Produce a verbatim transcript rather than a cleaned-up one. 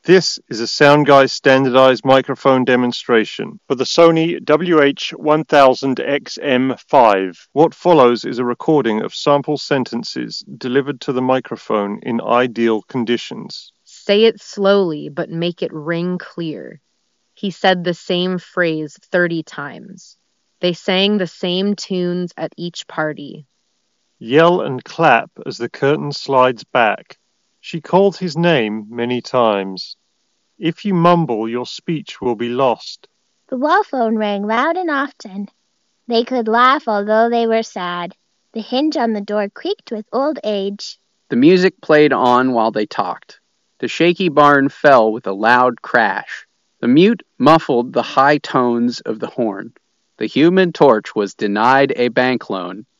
This is a Sound Guy standardized microphone demonstration for the Sony W H one thousand X M five. What follows is a recording of sample sentences delivered to the microphone in ideal conditions. Say it slowly, but make it ring clear. He said the same phrase thirty times. They sang the same tunes at each party. Yell and clap as the curtain slides back. She called his name many times. If you mumble, your speech will be lost. The wall phone rang loud and often. They could laugh although they were sad. The hinge on the door creaked with old age. The music played on while they talked. The shaky barn fell with a loud crash. The mute muffled the high tones of the horn. The Human Torch was denied a bank loan.